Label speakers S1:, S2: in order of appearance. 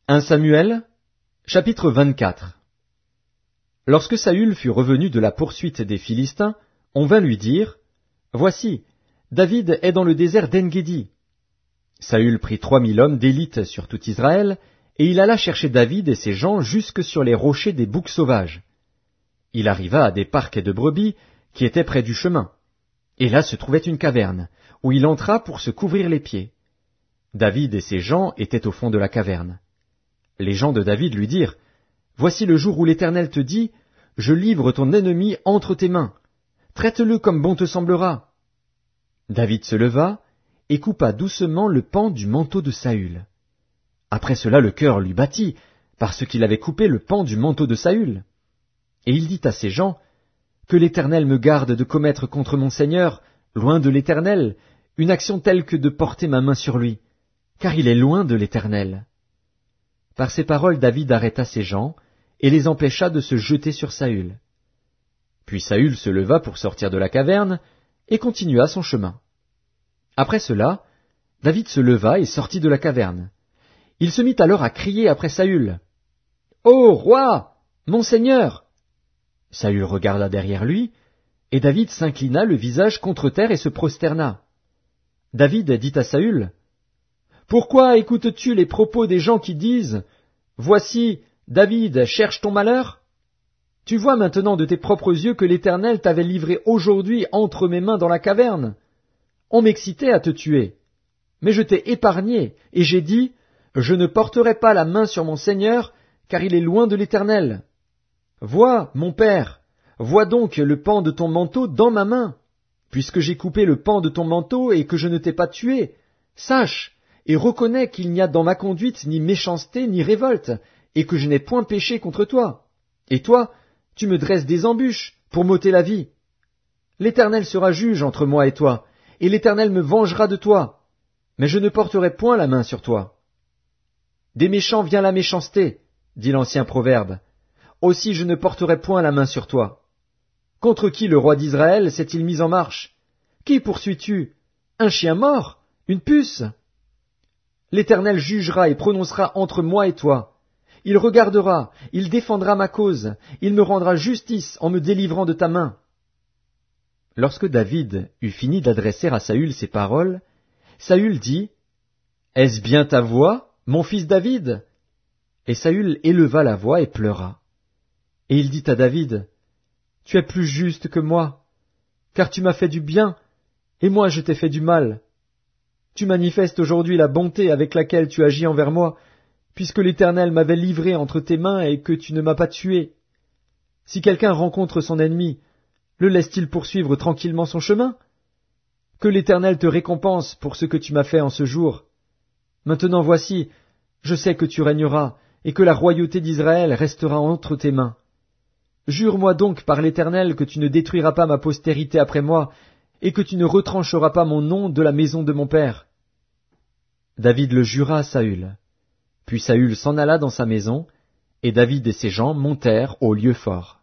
S1: 1 Samuel, chapitre 24. Lorsque Saül fut revenu de la poursuite des Philistins, on vint lui dire, « Voici, David est dans le désert d'En-Guédi. » Saül prit 3000 hommes d'élite sur tout Israël, et il alla chercher David et ses gens jusque sur les rochers des boucs sauvages. Il arriva à des parcs de brebis qui étaient près du chemin. Et là se trouvait une caverne, où il entra pour se couvrir les pieds. David et ses gens étaient au fond de la caverne. Les gens de David lui dirent, « Voici le jour où l'Éternel te dit, « Je livre ton ennemi entre tes mains. Traite-le comme bon te semblera. » David se leva et coupa doucement le pan du manteau de Saül. Après cela le cœur lui battit, parce qu'il avait coupé le pan du manteau de Saül. Et il dit à ses gens, « Que l'Éternel me garde de commettre contre mon Seigneur, loin de l'Éternel, une action telle que de porter ma main sur lui, car il est loin de l'Éternel. » Par ces paroles, David arrêta ses gens et les empêcha de se jeter sur Saül. Puis Saül se leva pour sortir de la caverne et continua son chemin. Après cela, David se leva et sortit de la caverne. Il se mit alors à crier après Saül. « Ô roi, mon seigneur !» Saül regarda derrière lui, et David s'inclina le visage contre terre et se prosterna. David dit à Saül, « Pourquoi écoutes-tu les propos des gens qui disent, « Voici, David cherche ton malheur » Tu vois maintenant de tes propres yeux que l'Éternel t'avait livré aujourd'hui entre mes mains dans la caverne. On m'excitait à te tuer. Mais je t'ai épargné, et j'ai dit, « Je ne porterai pas la main sur mon Seigneur, car il est loin de l'Éternel. » Vois, mon père, vois donc le pan de ton manteau dans ma main. Puisque j'ai coupé le pan de ton manteau et que je ne t'ai pas tué, sache et reconnais qu'il n'y a dans ma conduite ni méchanceté ni révolte, et que je n'ai point péché contre toi. Et toi, tu me dresses des embûches pour m'ôter la vie. L'Éternel sera juge entre moi et toi, et l'Éternel me vengera de toi, mais je ne porterai point la main sur toi. Des méchants vient la méchanceté, dit l'ancien proverbe. Aussi je ne porterai point la main sur toi. Contre qui le roi d'Israël s'est-il mis en marche? Qui poursuis-tu? Un chien mort? Une puce? L'Éternel jugera et prononcera entre moi et toi. Il regardera, il défendra ma cause, il me rendra justice en me délivrant de ta main. » Lorsque David eut fini d'adresser à Saül ces paroles, Saül dit, « Est-ce bien ta voix, mon fils David ?» Et Saül éleva la voix et pleura. Et il dit à David, « Tu es plus juste que moi, car tu m'as fait du bien, et moi je t'ai fait du mal. Tu manifestes aujourd'hui la bonté avec laquelle tu agis envers moi, puisque l'Éternel m'avait livré entre tes mains et que tu ne m'as pas tué. Si quelqu'un rencontre son ennemi, le laisse-t-il poursuivre tranquillement son chemin? Que l'Éternel te récompense pour ce que tu m'as fait en ce jour. Maintenant voici, je sais que tu régneras, et que la royauté d'Israël restera entre tes mains. Jure-moi donc par l'Éternel que tu ne détruiras pas ma postérité après moi, et que tu ne retrancheras pas mon nom de la maison de mon père. » David le jura à Saül. Puis Saül s'en alla dans sa maison, et David et ses gens montèrent au lieu fort.